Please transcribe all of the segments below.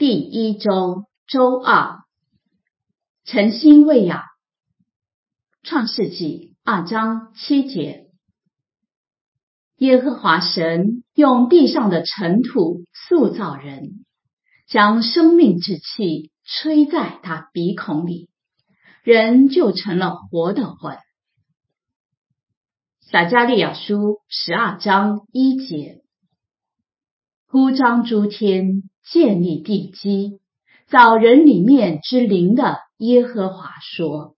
第一周周二，诚心喂养。创世纪2章7节。耶和华神用地上的尘土塑造人，将生命之气吹在他鼻孔里，人就成了活的魂。撒迦利亚书12章1节。铺张诸天，建立地基，造人里面之灵的耶和华说。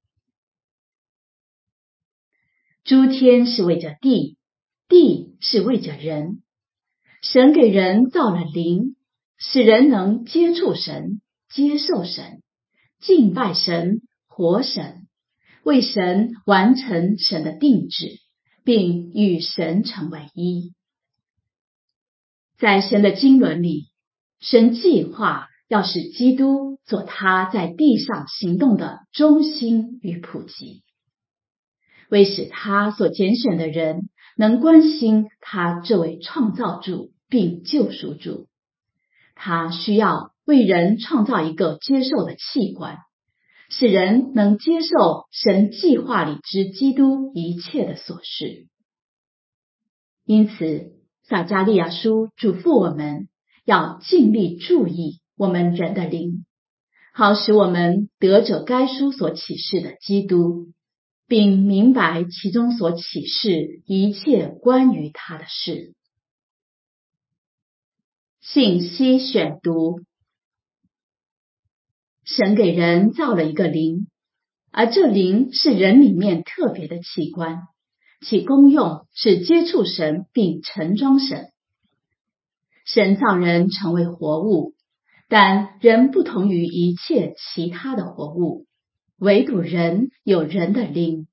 诸天是为着地，地是为着人。神给人造了灵，使人能接触神，接受神，敬拜神，活神，为神完成神的定旨，并与神成为一。在神的经纶里，神计划要使基督做他在地上行动的中心与普及，为使他所拣选的人能关心他这位创造主并救赎主，他需要为人创造一个接受的器官，使人能接受神计划里之基督一切的所事。因此撒迦利亚书嘱咐我们要尽力注意我们人的灵，好使我们得着该书所启示的基督，并明白其中所启示一切关于他的事。信息选读。神给人造了一个灵，而这灵是人里面特别的器官，其功用是接触神并盛装神。神造人成为活物，但人不同于一切其他的活物，唯独人有人的灵。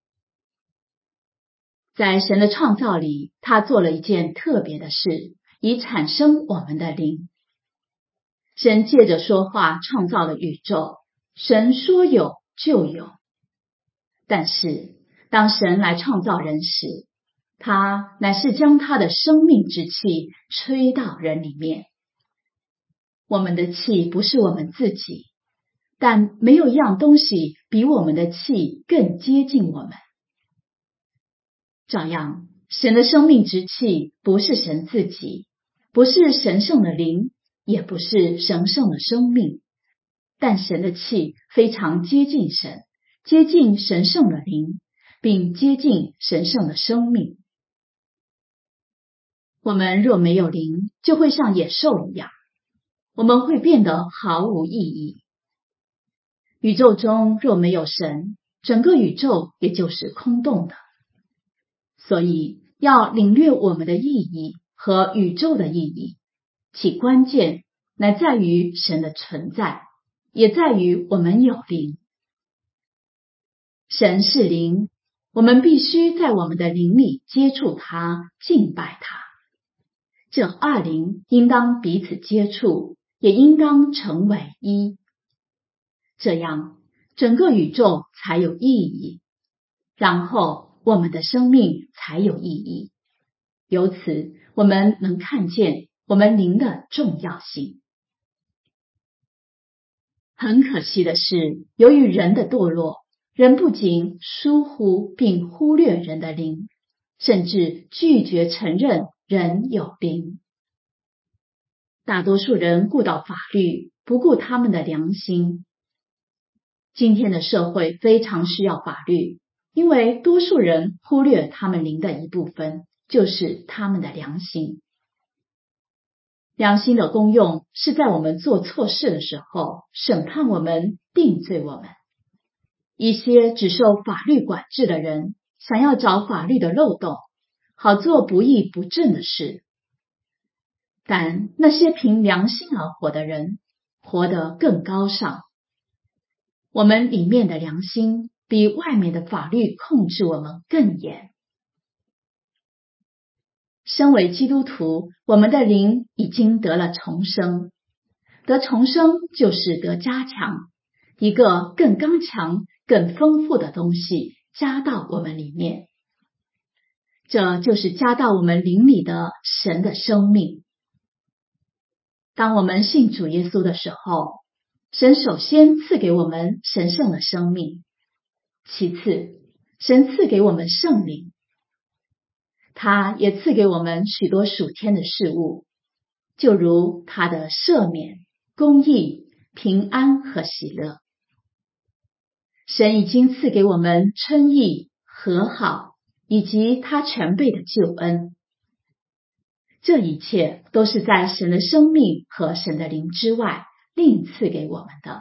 在神的创造里，他做了一件特别的事，以产生我们的灵。神借着说话创造了宇宙，神说有就有。但是当神来创造人时，他乃是将他的生命之气吹到人里面。我们的气不是我们自己，但没有一样东西比我们的气更接近我们。照样，神的生命之气不是神自己，不是神圣的灵，也不是神圣的生命，但神的气非常接近神，接近神圣的灵，并接近神圣的生命。我们若没有灵，就会像野兽一样，我们会变得毫无意义。宇宙中若没有神，整个宇宙也就是空洞的。所以要领略我们的意义和宇宙的意义，其关键乃在于神的存在，也在于我们有灵。神是灵，我们必须在我们的灵里接触他，敬拜他。这二灵应当彼此接触，也应当成为一。这样整个宇宙才有意义，然后我们的生命才有意义。由此我们能看见我们灵的重要性。很可惜的是，由于人的堕落，人不仅疏忽并忽略人的灵，甚至拒绝承认人有灵。大多数人顾到法律，不顾他们的良心。今天的社会非常需要法律，因为多数人忽略他们灵的一部分，就是他们的良心。良心的功用是在我们做错事的时候审判我们，定罪我们。一些只受法律管制的人想要找法律的漏洞，好做不义不正的事。但那些凭良心而活的人，活得更高尚。我们里面的良心比外面的法律控制我们更严。身为基督徒，我们的灵已经得了重生。得重生就是得加强，一个更刚强、更丰富的东西加到我们里面。这就是加到我们灵里的神的生命。 当我们信主耶稣的时候，神首先赐给我们神圣的生命，其次，神赐给我们圣灵，他也赐给我们许多属天的事物，就如他的赦免、公义、平安和喜乐。神已经赐给我们称义、和好，以及他全备的救恩。这一切都是在神的生命和神的灵之外另赐给我们的。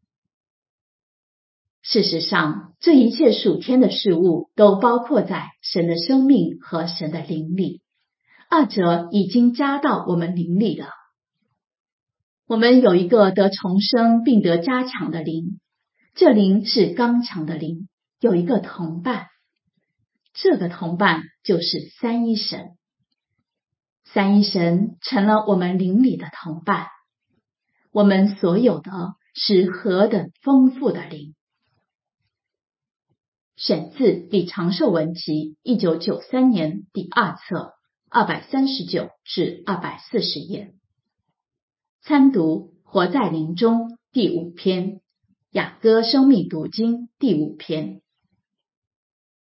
事实上，这一切属天的事物都包括在神的生命和神的灵里，二者已经加到我们灵里了。我们有一个得重生并得加强的灵，这灵是刚强的灵，有一个同伴，这个同伴就是三一神。三一神成了我们灵里的同伴，我们所有的是何等丰富的灵。选自《李长寿文集》1993年第2册239至240页。参读《活在灵中》第5篇，雅歌生命读经第5篇。